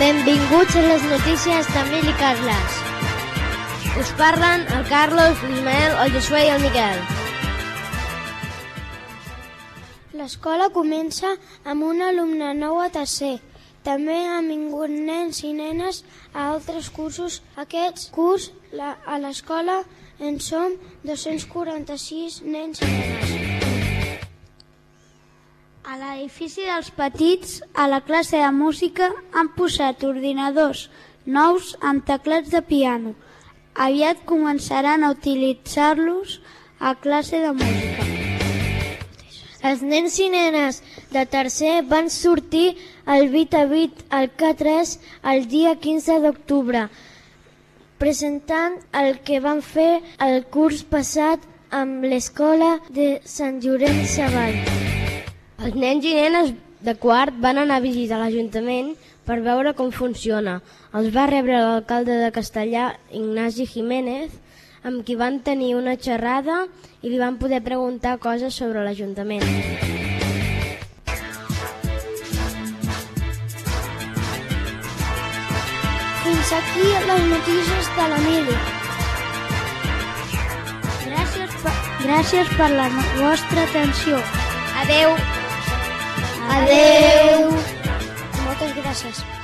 Benvinguts a les notícies d'Emili Carles. Us parlen el Carlos, l'Ismael, el Josué i el Miquel. L'escola comença amb un alumne nou a tercer. També han vingut nens i nenes a altres cursos. Aquest curs a l'escola en som 246 nens i nenes. A l'edifici dels petits, a la classe de música, han posat ordinadors nous amb teclats de piano. Aviat començaran a utilitzar-los a classe de música. Els nens i nenes de tercer van sortir al Bit a Bit al K3 el dia 15 d'octubre, presentant el que van fer el curs passat amb l'escola de Sant Llorenç Savall. Els nens i nenes de quart van anar a visitar l'Ajuntament per veure com funciona. Els va rebre l'alcalde de Castellà, Ignasi Jiménez, amb qui van tenir una xerrada i li van poder preguntar coses sobre l'Ajuntament. Fins aquí les notícies de l'Emili. Gràcies per la vostra atenció. Adeu! Adeu! Moltes gràcies.